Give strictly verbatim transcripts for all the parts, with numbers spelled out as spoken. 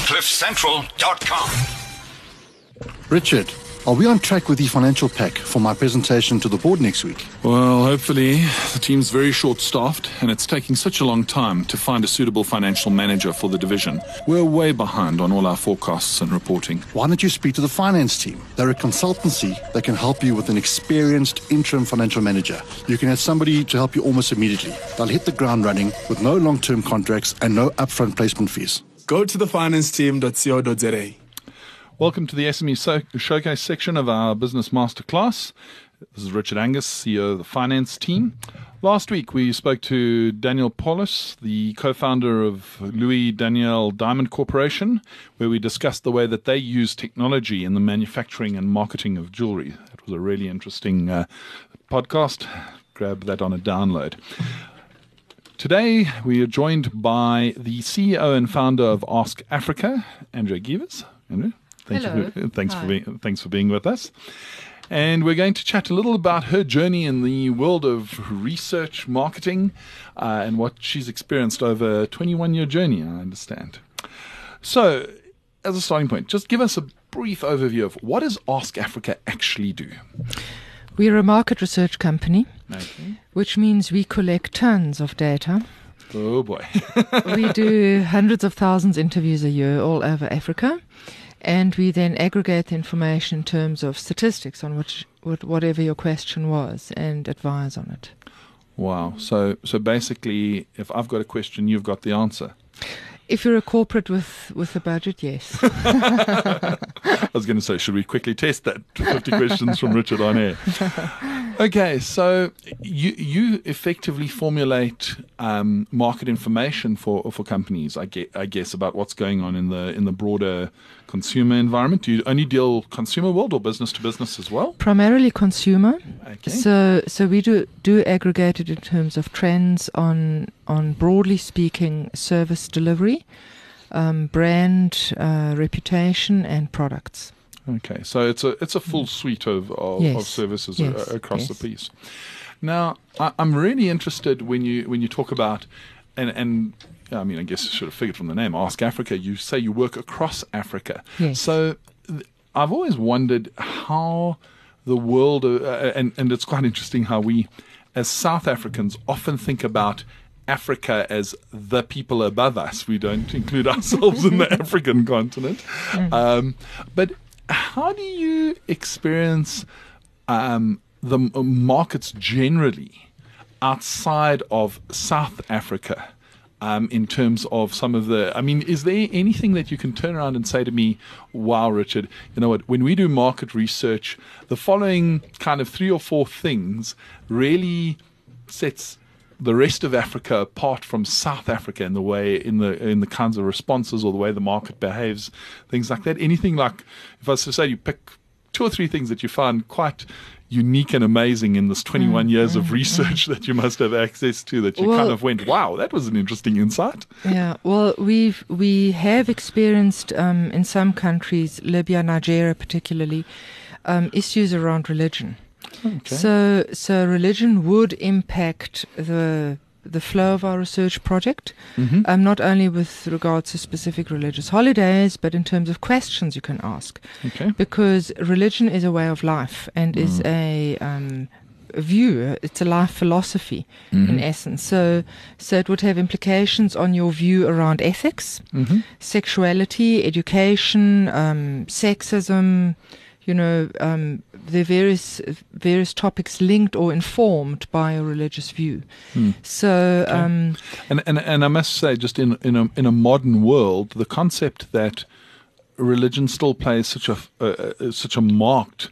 cliff central dot com. Richard, are we on track with the financial pack for my presentation to the board next week? Well, hopefully. The team's very short-staffed, and it's taking such a long time to find a suitable financial manager for the division. We're way behind on all our forecasts and reporting. Why don't you speak to the finance team? They're a consultancy that can help you with an experienced interim financial manager. You can have somebody to help you almost immediately. They'll hit the ground running with no long-term contracts and no upfront placement fees. Go to the finance team dot co dot za. Welcome to the S M E so- Showcase section of our Business Masterclass. This is Richard Angus, C E O of the finance team. Last week we spoke to Daniel Paulus, the co-founder of Louis Daniel Diamond Corporation, where we discussed the way that they use technology in the manufacturing and marketing of jewelry. It was a really interesting uh, podcast. Grab that on a download. Today we are joined by the C E O and founder of Ask Africa, Andrea Givers. Andrea? Thanks Hello. For, thanks Hi. for being thanks for being with us. And we're going to chat a little about her journey in the world of research marketing uh, and what she's experienced over a twenty-one year journey, I understand. So, as a starting point, just give us a brief overview of what does Ask Africa actually do? We're a market research company, Okay. which means we collect tons of data. Oh boy. We do hundreds of thousands of interviews a year all over Africa, and we then aggregate the information in terms of statistics on which, what, whatever your question was and advise on it. Wow. So so basically, if I've got a question, you've got the answer. If you're a corporate with, with a budget, yes. I was going to say, should we quickly test that? fifty questions from Richard on air. Okay, so you you effectively formulate um, market information for, for companies, I guess, I guess, about what's going on in the in the broader consumer environment. Do you only deal consumer world or business to business as well? Primarily consumer. Okay. So so we do do aggregate it in terms of trends on on broadly speaking service delivery, um, brand uh, reputation, and products. Okay, so it's a it's a full suite of of, Yes. of services Yes. a, across Yes. the piece. Now, I, I'm really interested when you when you talk about and and I mean I guess I should have figured from the name Ask Africa. You say you work across Africa. Yes. So th- I've always wondered how the world uh, and and it's quite interesting how we as South Africans often think about Africa as the people above us. We don't include ourselves in the African continent. Um, but how do you experience um, the m- markets generally outside of South Africa um, in terms of some of the, I mean, is there anything that you can turn around and say to me, wow, Richard, you know what, when we do market research, the following kind of three or four things really sets the rest of Africa apart from South Africa in the way, in the in the kinds of responses or the way the market behaves, things like that. Anything like, if I was to say you pick two or three things that you find quite unique and amazing in this twenty-one years of research that you must have access to, that you Well- kind of went, wow, that was an interesting insight. Yeah, well, we've we have experienced um, in some countries, Libya, Nigeria particularly, um, issues around religion. Okay. So, so religion would impact the the flow of our research project, Mhm. um, not only with regards to specific religious holidays, but in terms of questions you can ask, Okay. because religion is a way of life and is a um, a view. It's a life philosophy in essence. So, so it would have implications on your view around ethics, Mhm. sexuality, education, um, sexism. You know, um, there are various various topics linked or informed by a religious view. Hmm. So, um, And, and and I must say, just in in a in a modern world, the concept that religion still plays such a uh, uh, such a marked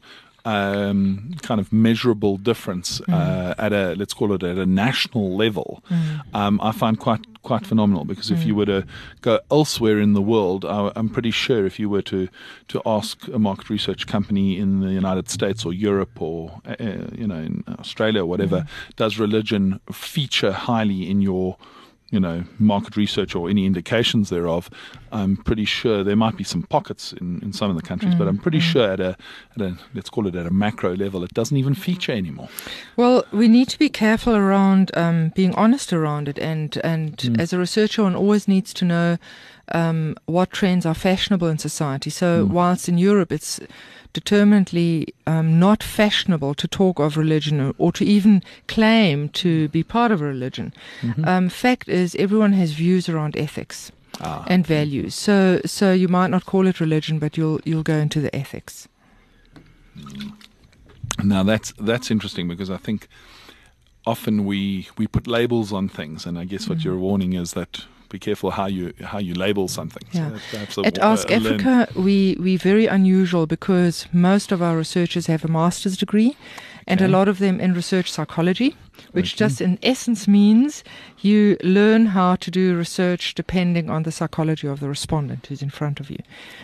um, kind of measurable difference uh, at a, let's call it at a national level, um, I find quite quite phenomenal. Because if you were to go elsewhere in the world, I, I'm pretty sure if you were to to ask a market research company in the United States or Europe or uh, you know in Australia or whatever, does religion feature highly in your you know, market research or any indications thereof, I'm pretty sure there might be some pockets in, in some of the countries, mm, but I'm pretty mm. sure at a, at a, let's call it at a macro level, it doesn't even feature anymore. Well, we need to be careful around um, being honest around it. And, and mm. as a researcher, one always needs to know um, what trends are fashionable in society. So mm. whilst in Europe it's determinedly um, not fashionable to talk of religion or, or to even claim to be part of a religion, mm-hmm. um, fact is everyone has views around ethics ah. and values. So so you might not call it religion, but you'll you'll go into the ethics. Now that's that's interesting, because I think often we we put labels on things, and I guess what mm. you're warning is that be careful how you how you label something. Yeah. So a, At Ask a Africa, we we're very unusual because most of our researchers have a master's degree, and okay. a lot of them in research psychology, which okay. just in essence means you learn how to do research depending on the psychology of the respondent who's in front of you.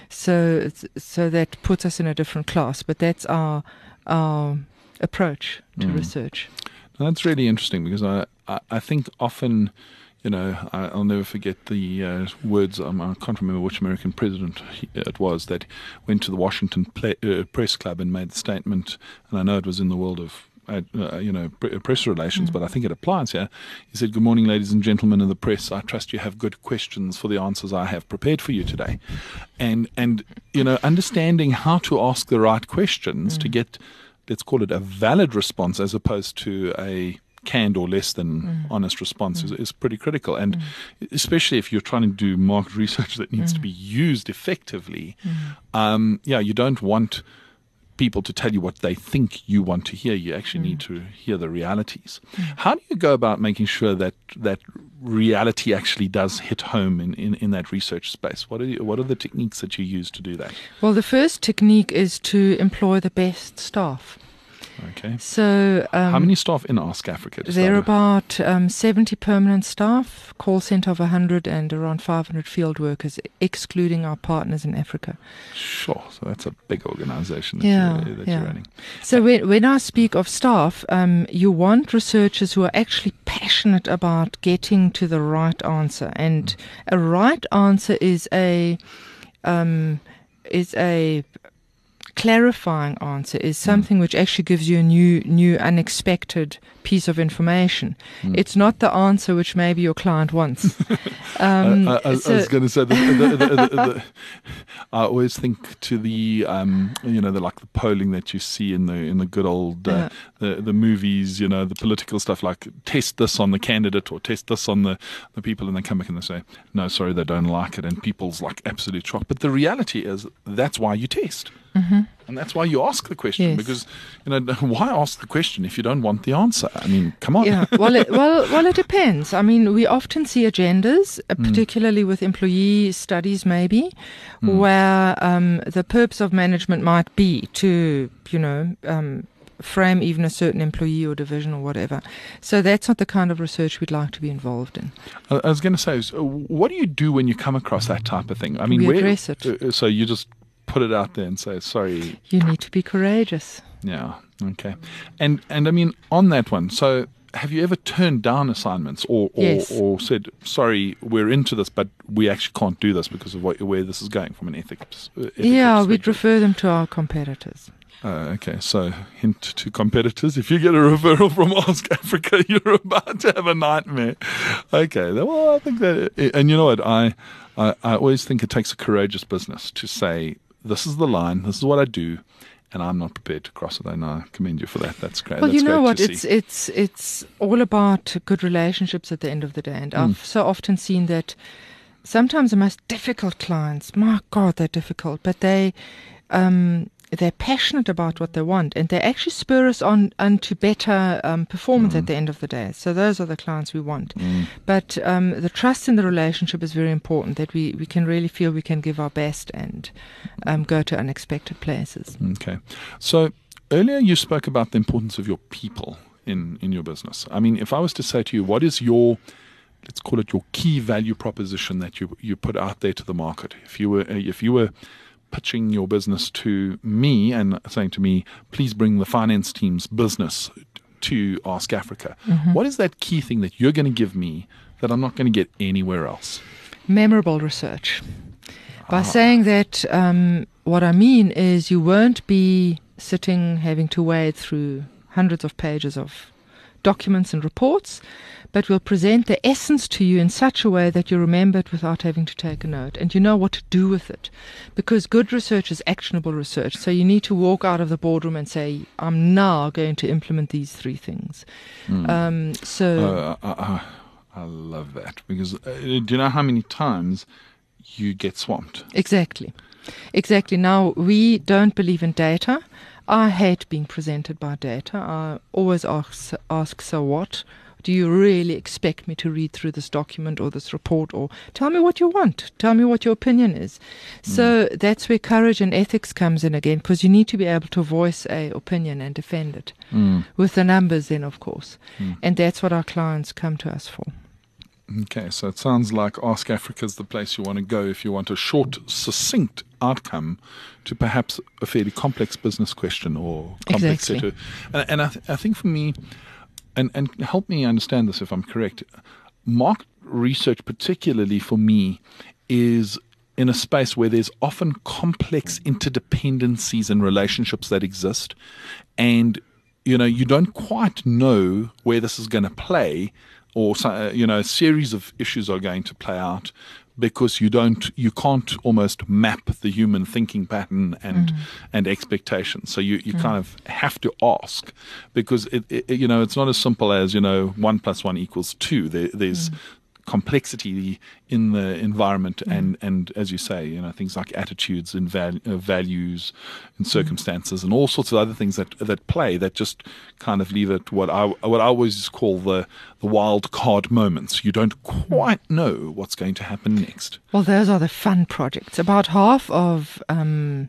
So so that puts us in a different class, but that's our our approach to mm. research. Now, that's really interesting, because I, I, I think often, you know, I, I'll never forget the uh, words, um, I can't remember which American president he, it was, that went to the Washington play, uh, Press Club and made the statement, and I know it was in the world of, uh, uh, you know, pre- press relations, mm. but I think it applies here. He said, "Good morning, ladies and gentlemen of the press. I trust you have good questions for the answers I have prepared for you today." And, and you know, understanding how to ask the right questions mm. to get, let's call it a valid response as opposed to a canned or less than mm. honest response mm. is, is pretty critical. And mm. especially if you're trying to do market research that needs mm. to be used effectively, mm. um, yeah, you don't want people to tell you what they think you want to hear. You actually mm. need to hear the realities. Mm. How do you go about making sure that that reality actually does hit home in, in, in that research space? What are you, what are the techniques that you use to do that? Well, the first technique is to employ the best staff. Okay. So, um, how many staff in Ask Africa? There are about um, seventy permanent staff, call centre of one hundred, and around five hundred field workers, excluding our partners in Africa. Sure. So that's a big organisation that, yeah, you're, that yeah. you're running. So when, when I speak of staff, um, you want researchers who are actually passionate about getting to the right answer. And mm. a right answer is a um, is a clarifying answer, is something mm. which actually gives you a new, new, unexpected piece of information. Mm. It's not the answer which maybe your client wants. Um, I, I, so I was going to say, the, the, the, the, the, I always think to the, um, you know, the like the polling that you see in the in the good old uh, yeah. the the movies, you know, the political stuff, like test this on the candidate or test this on the, the people, and they come back and they say, no, sorry, they don't like it, and people's like absolute shock. But the reality is that's why you test. Mm-hmm. And that's why you ask the question, yes. because, you know, why ask the question if you don't want the answer? I mean, come on. Yeah, well, it, well, well, it depends. I mean, we often see agendas, uh, Mm. particularly with employee studies, maybe, Mm. where um, the purpose of management might be to, you know, um, frame even a certain employee or division or whatever. So that's not the kind of research we'd like to be involved in. I I was going to say, so what do you do when you come across that type of thing? I mean, We where, address it. uh, so you just put it out there and say, sorry. You need to be courageous. Yeah. Okay. And and I mean, on that one, so have you ever turned down assignments or or, Yes. or said, sorry, we're into this, but we actually can't do this because of what, where this is going from an ethics? Uh, ethical Yeah, we'd perspective? refer them to our competitors. Uh, okay, so hint to competitors: if you get a referral from Ask Africa, you're about to have a nightmare. Okay, well, I think that, and you know what, I, I, I always think it takes a courageous business to say, this is the line, this is what I do, and I'm not prepared to cross it. And I commend you for that. That's great. Well, That's you know great what? to It's see. it's it's all about good relationships at the end of the day. And Mm. I've so often seen that sometimes the most difficult clients, my God, they're difficult, but they um, they're passionate about what they want, and they actually spur us on onto better um, performance Mm. at the end of the day. So those are the clients we want. Mm. But um, the trust in the relationship is very important, that we, we can really feel we can give our best and um, go to unexpected places. Okay. So earlier you spoke about the importance of your people in, in your business. I mean, if I was to say to you, what is your, let's call it your key value proposition that you you put out there to the market? If you were if you were pitching your business to me and saying to me, please bring the finance team's business to Ask Africa, Mm-hmm. what is that key thing that you're going to give me that I'm not going to get anywhere else? Memorable research. By Ah. saying that, um, what I mean is you won't be sitting having to wade through hundreds of pages of documents and reports, but we'll present the essence to you in such a way that you remember it without having to take a note, and you know what to do with it. Because good research is actionable research, so you need to walk out of the boardroom and say, I'm now going to implement these three things. Mm. Um, so uh, uh, uh, I love that, because uh, do you know how many times you get swamped? Exactly. Exactly. Now, we don't believe in data. I hate being presented by data. I always ask, ask so what? Do you really expect me to read through this document or this report, or tell me what you want? Tell me what your opinion is. Mm. So that's where courage and ethics comes in again, because you need to be able to voice a opinion and defend it mm. with the numbers then, of course. Mm. And that's what our clients come to us for. Okay, so it sounds like Ask Africa is the place you want to go if you want a short, succinct outcome to perhaps a fairly complex business question or complex exactly. set of, and, and I, th- I think for me, and, and help me understand this if I'm correct, market research particularly for me is in a space where there's often complex interdependencies and relationships that exist, and you know you don't quite know where this is going to play, or you know a series of issues are going to play out, because you don't, you can't almost map the human thinking pattern and mm. and expectations. So you, you mm. kind of have to ask, because it, it you know it's not as simple as you know one plus one equals two. There, there's mm. complexity in the environment, mm. and, and as you say, you know things like attitudes and val- uh, values and circumstances mm. and all sorts of other things that that play that just kind of leave it what I what I always call the the wild card moments. You don't quite know what's going to happen next. Well, those are the fun projects. About half of um,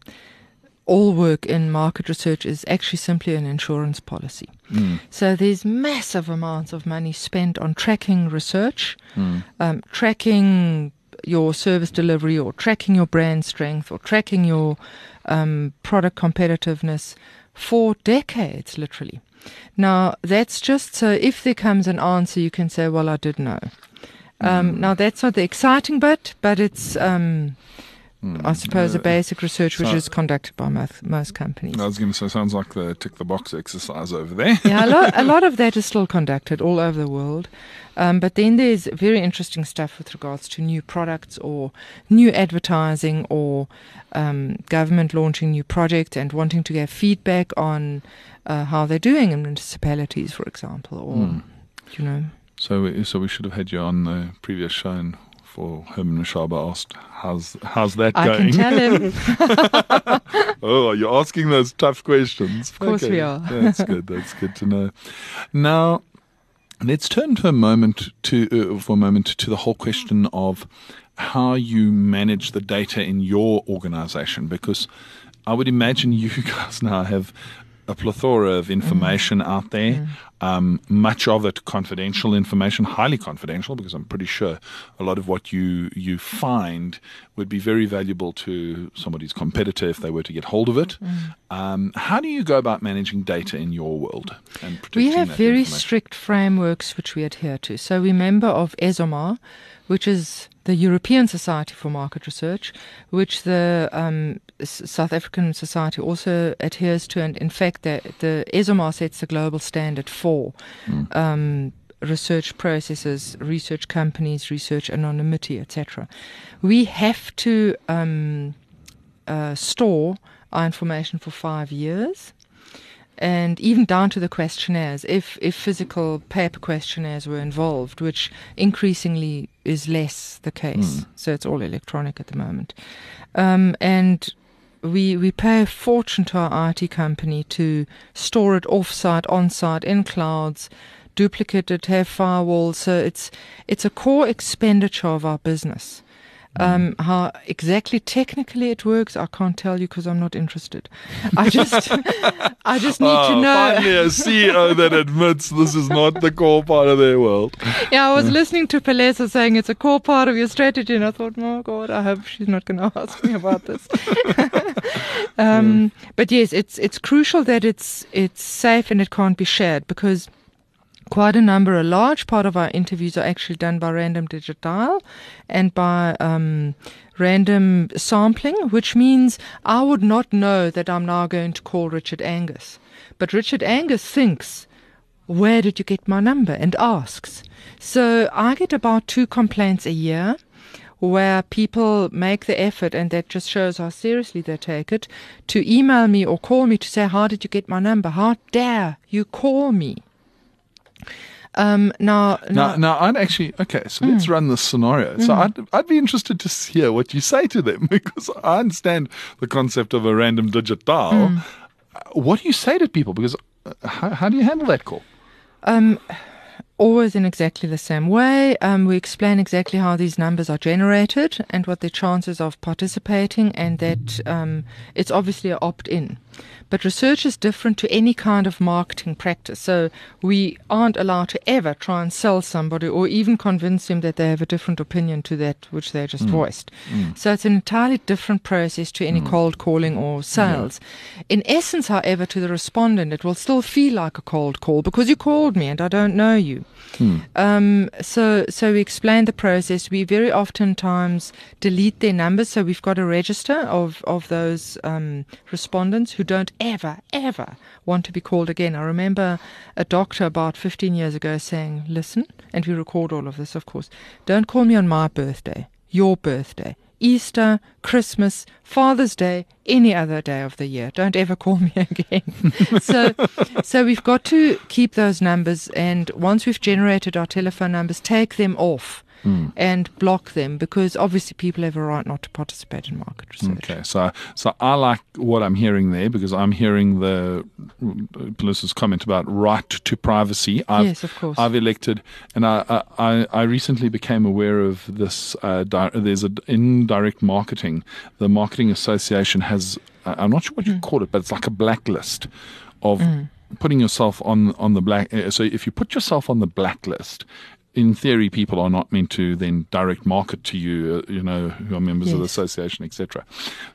all work in market research is actually simply an insurance policy. Mm. So there's massive amounts of money spent on tracking research, mm. um, tracking your service delivery, or tracking your brand strength, or tracking your um, product competitiveness for decades, literally. Now, that's just so if there comes an answer, you can say, well, I did know. Um, mm. Now, that's not the exciting bit, but it's... Um, Mm. I suppose, uh, a basic research which so, is conducted by most, most companies. I was going to say, sounds like the tick the box exercise over there. Yeah, a lot, a lot of that is still conducted all over the world. Um, but then there's very interesting stuff with regards to new products or new advertising, or um, government launching new projects and wanting to get feedback on uh, how they're doing in municipalities, for example, or, mm. you know. So, so we should have had you on the previous show and for Herman Mashaba asked, how's how's that I going? I can tell him. Oh, you're asking those tough questions. Of course okay. we are. That's good. That's good to know. Now, let's turn to a moment to uh, for a moment to the whole question of how you manage the data in your organization, because I would imagine you guys now have a plethora of information mm. out there, mm. um, much of it confidential information, highly confidential, because I'm pretty sure a lot of what you you find would be very valuable to somebody's competitor if they were to get hold of it. Mm. Um, how do you go about managing data in your world and protecting We have that very strict frameworks which we adhere to. So we're member of ESOMAR, which is the European Society for Market Research, which the um, South African Society also adheres to, and in fact the, the ESOMAR sets the global standard for mm. um, research processes, research companies, research anonymity, et cetera. We have to um, uh, store our information for five years. And even down to the questionnaires, if, if physical paper questionnaires were involved, which increasingly is less the case. Mm. So it's all electronic at the moment. Um, and we we pay a fortune to our I T company to store it off-site, on-site, in clouds, duplicate it, have firewalls. So it's it's a core expenditure of our business. Um, how exactly technically it works, I can't tell you because I'm not interested. I just, I just need oh, to know. Finally, a C E O that admits this is not the core part of their world. Yeah, I was listening to Palesa saying it's a core part of your strategy, and I thought, oh God, I hope she's not going to ask me about this. um, yeah. But yes, it's it's crucial that it's it's safe and it can't be shared, because quite a number, a large part of our interviews are actually done by random digital and by um, random sampling, which means I would not know that I'm now going to call Richard Angus. But Richard Angus thinks where did you get my number? And asks. So I get about two complaints a year where people make the effort, and that just shows how seriously they take it, to email me or call me to say, how did you get my number? How dare you call me? Um, now, Now, now, now, I'd actually okay. So let's run this scenario. So I'd I'd be interested to hear what you say to them, because I understand the concept of a random digit dial. What do you say to people? Because uh, how, how do you handle that call? um, always in exactly the same way. Um, we explain exactly how these numbers are generated and what the chances of participating, and that um, it's obviously an opt-in. But research is different to any kind of marketing practice. So we aren't allowed to ever try and sell somebody or even convince them that they have a different opinion to that which they just voiced. So it's an entirely different process to any cold calling or sales. In essence, however, to the respondent, it will still feel like a cold call because you called me and I don't know you. Um, so, so we explain the process. We very oftentimes delete their numbers. So we've got a register of, of those um, respondents who don't ever, ever want to be called again. I remember a doctor about fifteen years ago saying, listen, and we record all of this, of course, don't call me on my birthday, your birthday, Easter, Christmas, Father's Day, any other day of the year. Don't ever call me again. so, so we've got to keep those numbers, and once we've generated our telephone numbers, take them off mm. and block them, because obviously people have a right not to participate in market research. Okay, so so I like what I'm hearing there, because I'm hearing the Melissa's comment about right to privacy. I've, Yes, of course. I've elected, and I I, I recently became aware of this. Uh, di- there's an indirect marketing. The Marketing Association has, uh, I'm not sure what you Mm. call it, but it's like a blacklist of mm. putting yourself on on the black. Uh, so if you put yourself on the blacklist, in theory, people are not meant to then direct market to you, uh, you know, who are members Yes. of the association, et cetera.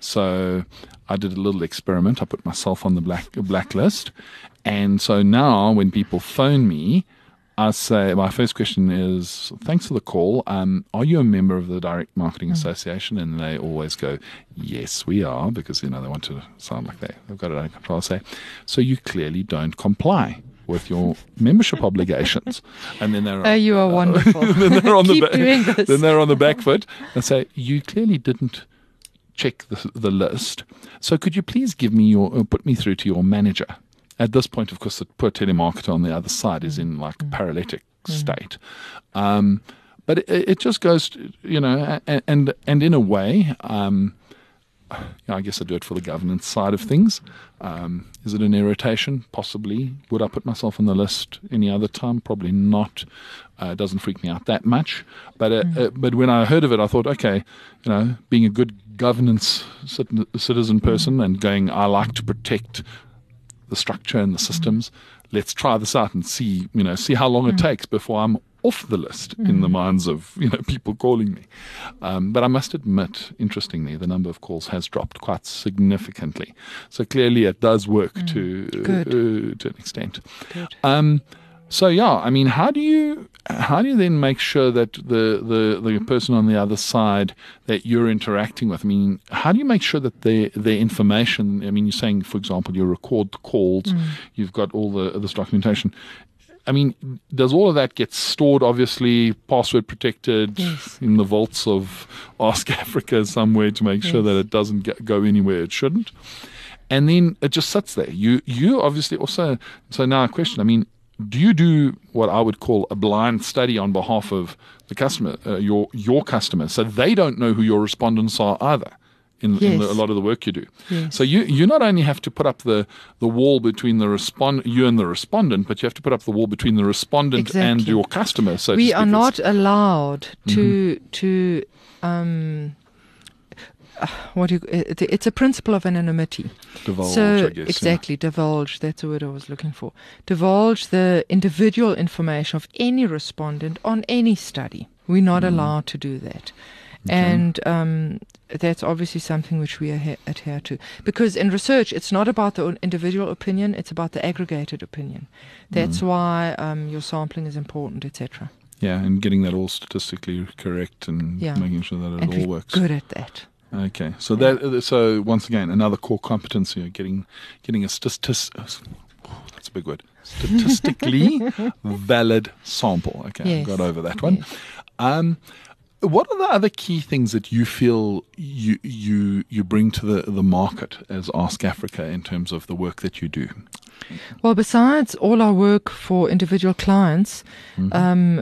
So I did a little experiment. I put myself on the black blacklist. And so now when people phone me, I say, my first question is, thanks for the call. Um, are you a member of the Direct Marketing Mm. Association? And they always go, yes, we are, because, you know, they want to sound like they, they've got it under control. I say, so you clearly don't comply with your membership obligations. And then they're Oh, you are wonderful. then they're on Keep the ba- doing this. Then they're on the back foot and say, you clearly didn't check the, the list. So could you please give me your, uh, put me through to your manager? At this point, of course, the poor telemarketer on the other side is in like a paralytic state. Um, but it, it just goes, to, you know, and, and, and in a way, um, you know, I guess I do it for the governance side of things. Um, is it an irritation? Possibly. Would I put myself on the list any other time? Probably not. Uh, it doesn't freak me out that much. But uh, mm. uh, but when I heard of it, I thought, okay, you know, being a good governance cit- citizen person mm. and going, I like to protect the structure and the systems. Mm. Let's try this out and see, you know, see how long mm. it takes before I'm off the list mm. in the minds of, you know, people calling me. Um, but I must admit, interestingly, the number of calls has dropped quite significantly. So clearly it does work mm. to uh, to an extent. Good. Um, so yeah, I mean, how do you how do you then make sure that the, the, the person on the other side that you're interacting with, I mean, how do you make sure that their their information, I mean, you're saying, for example, you record the calls, mm. you've got all the this documentation. I mean, does all of that get stored, obviously, password protected yes. in the vaults of Ask Africa somewhere to make sure yes. that it doesn't get, go anywhere it shouldn't? And then it just sits there. You you obviously also, so now a question, I mean, do you do what I would call a blind study on behalf of the customer, uh, your your customers, so they don't know who your respondents are either? In, yes. in the, a lot of the work you do. Yes. So you you not only have to put up the, the wall between the respond you and the respondent, but you have to put up the wall between the respondent exactly. and your customer. So we to are speak. not allowed to Mm-hmm. to um, uh, what do you, it, it's a principle of anonymity. Divulge, so I guess, exactly yeah. divulge. That's the word I was looking for. Divulge the individual information of any respondent on any study. We're not mm. allowed to do that. Okay. And um, that's obviously something which we adhe- adhere to. Because in research, it's not about the individual opinion, it's about the aggregated opinion. That's mm. why um, your sampling is important, et cetera. Yeah, and getting that all statistically correct and yeah. making sure that it and all we're works. good at that. Okay, so that so once again, another core competency of getting getting a statistic. that's a big word, statistically valid sample. Okay, Yes. I got over that one. Yes. Um, what are the other key things that you feel you you you bring to the, the market as Ask Africa in terms of the work that you do? Well, besides all our work for individual clients, um,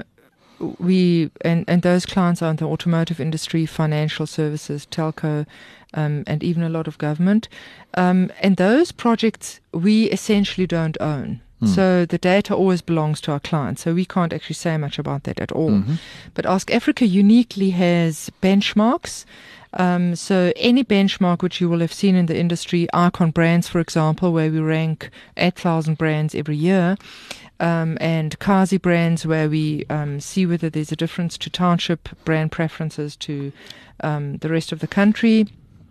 we and, and those clients are in the automotive industry, financial services, telco, um, and even a lot of government. Um, and those projects we essentially don't own. So the data always belongs to our clients. So we can't actually say much about that at all. But Ask Africa uniquely has benchmarks. Um, so any benchmark which you will have seen in the industry, Icon Brands, for example, where we rank eight thousand brands every year, um, and Kazi Brands, where we um, see whether there's a difference to township brand preferences to um, the rest of the country.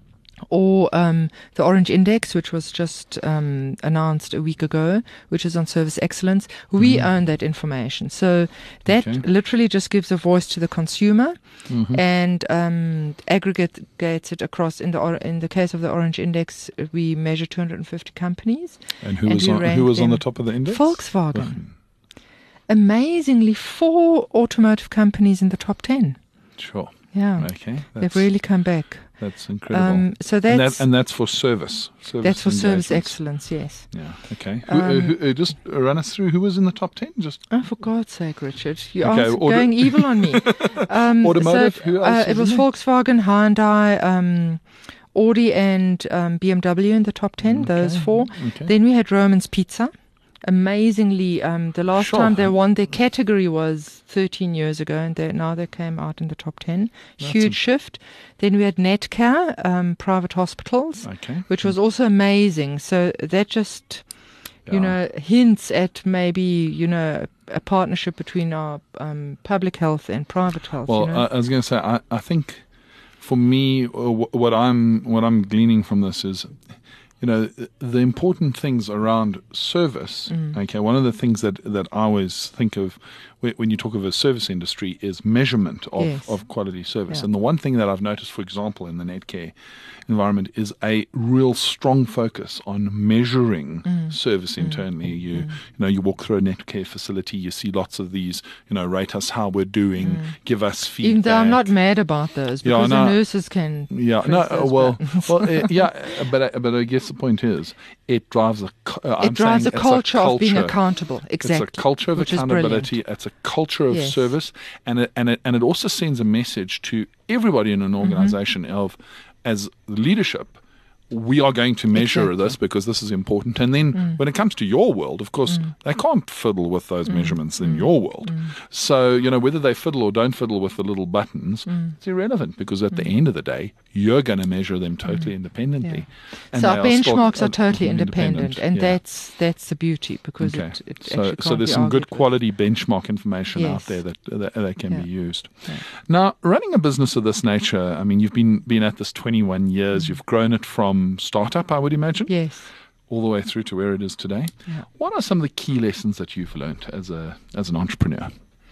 Or um, the Orange Index, which was just um, announced a week ago, which is on service excellence. We mm-hmm. own that information. So that okay. literally just gives a voice to the consumer mm-hmm. and um, aggregates it across. In the or- in the case of the Orange Index, we measure two hundred fifty companies. And who and was, on, who was on the top of the index? Volkswagen. Oh. Amazingly, four automotive companies in the top ten. Sure. Yeah. Okay. They've really come back. That's incredible. Um, so that's and, that, and that's for service. service that's for service engagements. excellence. Yes. Yeah. Okay. Who, Um, uh, who, uh, just run us through who was in the top ten. Just oh, for God's sake, Richard, you Okay, are auto- going evil on me. Um, Automotive. So, who else? uh, was it was in there? Volkswagen, Hyundai, um, Audi, and um, B M W in the top ten. Okay, Those four. okay. Then we had Roman's Pizza. Amazingly, um, the last Sure. time they won their category was thirteen years ago, and they, now they came out in the top ten. That's Huge a- shift. Then we had Netcare, um, private hospitals, Okay. which was also amazing. So that just, you Yeah. know, hints at maybe, you know, a partnership between our um, public health and private health. Well, you know? I, I was going to say, I, I think for me, uh, wh- what I'm what I'm gleaning from this is, you know, the important things around service. Mm. Okay, one of the things that, that I always think of when, when you talk of a service industry is measurement of, Yes. of quality service. Yeah. And the one thing that I've noticed, for example, in the Netcare environment is a real strong focus on measuring Mm. service internally. You you know, you walk through a Netcare facility, you see lots of these, you know, rate us how we're doing, give us feedback. Even though I'm not mad about those, Yeah, because no. the nurses can. Yeah, press no, uh, those well, buttons. well, uh, yeah, uh, but uh, but I guess the point is, it drives a. cu- Uh, it I'm drives a saying it's culture, of being culture. accountable. Exactly. It's a culture of which is brilliant. accountability. It's a culture of Yes. service, and it, and it and it also sends a message to everybody in Mm-hmm. an organization of, as leadership, we are going to measure Exactly. this because this is important. And then Mm. when it comes to your world, of course, they can't fiddle with those Mm. measurements in your world. So, you know, whether they fiddle or don't fiddle with the little buttons, Mm. it's irrelevant because at the end of the day, you're going to measure them totally independently. And So they our are still, benchmarks uh, are totally independent, and yeah. that's that's the beauty because Okay. it, it so, actually so can't there's be some good argued with. quality benchmark information out Yes. there that that, that can Yeah. be used. Yeah. Now, running a business of this nature, I mean, you've been been at this twenty-one years. You've grown it from startup, I would imagine, Yes. all the way through to where it is today. Yeah. What are some of the key lessons that you've learned as a as an entrepreneur?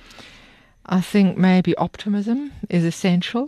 I think maybe optimism is essential.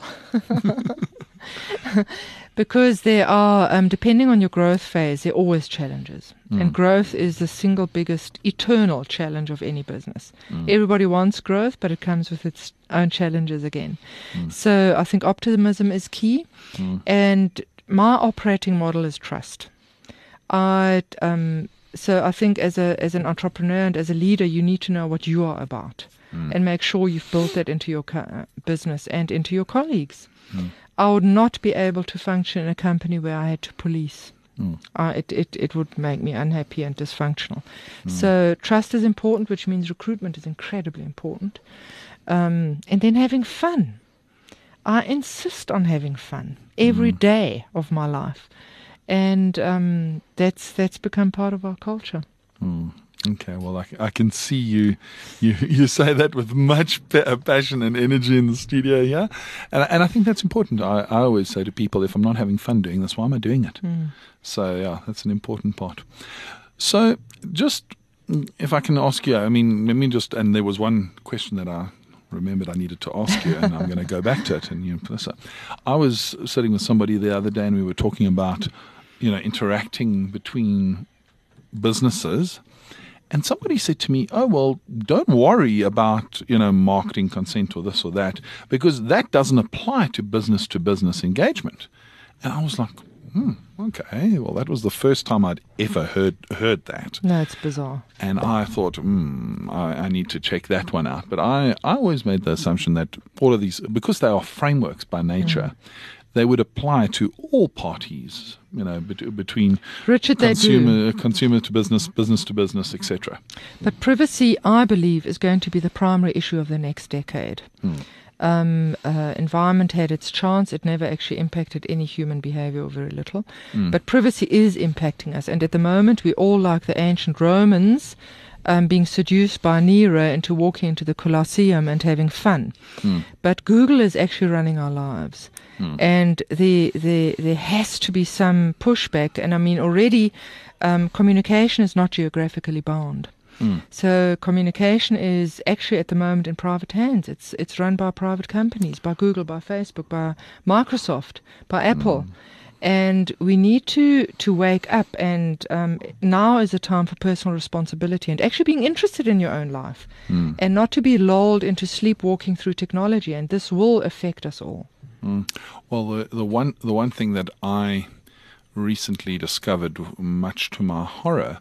Because there are, um, depending on your growth phase, there are always challenges. And growth is the single biggest eternal challenge of any business. Everybody wants growth, but it comes with its own challenges again. So I think optimism is key. And my operating model is trust. I um, so I think as a as an entrepreneur and as a leader, you need to know what you are about and make sure you've built that into your co- business and into your colleagues. I would not be able to function in a company where I had to police. Mm. Uh, it, it, it would make me unhappy and dysfunctional. So trust is important, which means recruitment is incredibly important. Um, and then having fun. I insist on having fun every day of my life. And um, that's that's become part of our culture. Mm. Okay, well, I, I can see you, you you say that with much pa- passion and energy in the studio, yeah? And, and I think that's important. I, I always say to people, if I'm not having fun doing this, why am I doing it? Mm. So, yeah, that's an important part. So, just if I can ask you, I mean, let me just, and there was one question that I remembered I needed to ask you, and I'm going to go back to it. And you know, so I was sitting with somebody the other day, and we were talking about, you know, interacting between businesses And somebody said to me, oh, well, don't worry about, you know, marketing consent or this or that, because that doesn't apply to business-to-business engagement. And I was like, hmm, okay, well, that was the first time I'd ever heard heard that. No, it's bizarre. And I thought, hmm, I, I need to check that one out. But I, I always made the assumption that all of these, because they are frameworks by nature, mm. they would apply to all parties, you know, bet- between Richard, consumer, consumer to business, business to business, et cetera. But privacy, I believe, is going to be the primary issue of the next decade. Hmm. Um, uh, environment had its chance. It never actually impacted any human behavior, or very little. Mm. But privacy is impacting us. And at the moment, we're all like the ancient Romans, um, being seduced by Nero into walking into the Colosseum and having fun. Mm. But Google is actually running our lives. Mm. And the, the, there has to be some pushback. And I mean, already um, communication is not geographically bound. Mm. So communication is actually at the moment in private hands. It's it's run by private companies, by Google, by Facebook, by Microsoft, by Apple. Mm. And we need to, to wake up, and um, now is a time for personal responsibility and actually being interested in your own life mm. and not to be lulled into sleepwalking through technology. And this will affect us all. Mm. Well, the, the one the one thing that I recently discovered, much to my horror,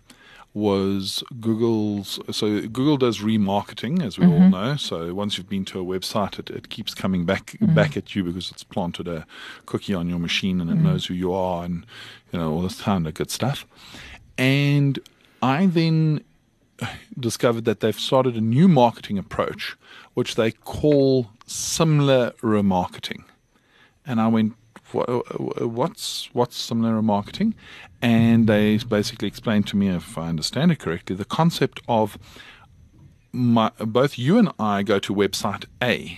was Google's, so Google does remarketing, as we mm-hmm. all know. So once you've been to a website, it, it keeps coming back mm-hmm. back at you because it's planted a cookie on your machine and it mm-hmm. knows who you are and, you know, all this kind of good stuff. And I then discovered that they've started a new marketing approach, which they call similar remarketing. And I went, what's what's similar remarketing? And they basically explained to me, if I understand it correctly, the concept of my, both you and I go to website A.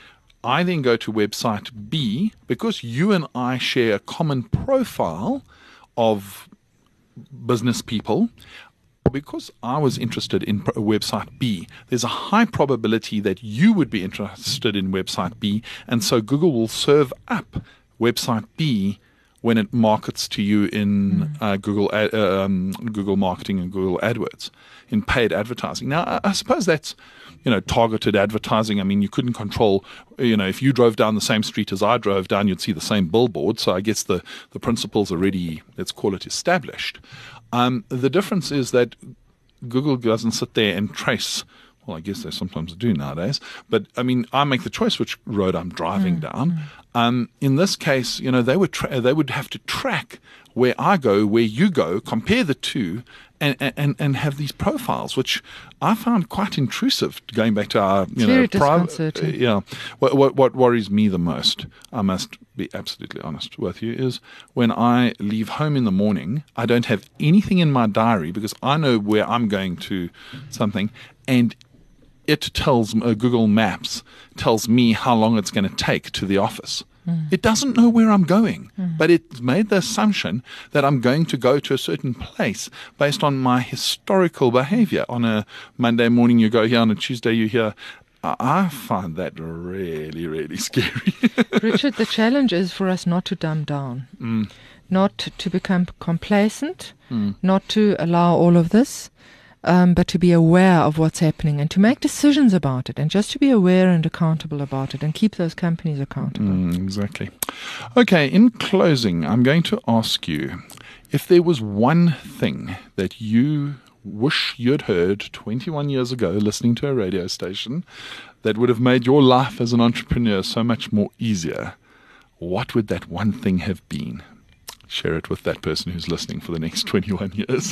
I then go to website B because you and I share a common profile of business people. Because I was interested in website B, there's a high probability that you would be interested in website B, and so Google will serve up website B when it markets to you in mm. uh, Google ad, uh, um, Google Marketing and Google AdWords in paid advertising. Now, I, I suppose that's, you know, targeted advertising. I mean, you couldn't control, you know, if you drove down the same street as I drove down, you'd see the same billboard. So I guess the, the principle's already, let's call it, established. Um, the difference is that Google doesn't sit there and trace. Well, I guess they sometimes do nowadays. But, I mean, I make the choice which road I'm driving mm. down. Um, in this case, you know, they would tra- they would have to track where I go, where you go, compare the two, and, and, and have these profiles, which I found quite intrusive, going back to our, you it's know, private. Uh, yeah. What, what, what worries me the most, I must be absolutely honest with you, is when I leave home in the morning, I don't have anything in my diary because I know where I'm going to something, and it tells uh, Google Maps tells me how long it's going to take to the office. Mm. It doesn't know where I'm going, mm. but it's made the assumption that I'm going to go to a certain place based on my historical behavior. On a Monday morning, you go here. On a Tuesday, you here. I find that really, really scary. Richard, the challenge is for us not to dumb down, mm. not to become complacent, mm. not to allow all of this. Um, but to be aware of what's happening and to make decisions about it, and just to be aware and accountable about it and keep those companies accountable. Mm, exactly. Okay, in closing, I'm going to ask you if there was one thing that you wish you'd heard twenty-one years ago listening to a radio station that would have made your life as an entrepreneur so much more easier, what would that one thing have been? Share it with that person who's listening for the next twenty-one years.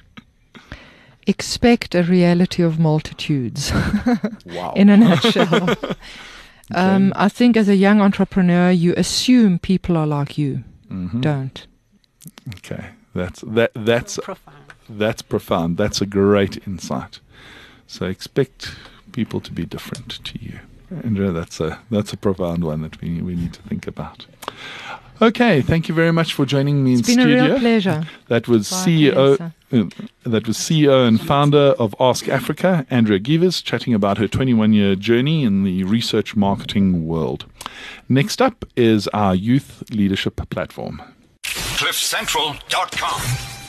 Expect a reality of multitudes. Wow. In a nutshell. Okay. um, I think as a young entrepreneur, you assume people are like you. Mm-hmm. Don't. Okay. That's that. That's profound. That's profound. That's a great insight. So expect people to be different to you. Andrea, that's a that's a profound one that we we need to think about. Okay, thank you very much for joining me it's in studio. It's been a real pleasure. That was C E O, uh, that was C E O and founder of Ask Africa, Andrea Gevers, chatting about her twenty-one-year journey in the research marketing world. Next up is our youth leadership platform. cliff central dot com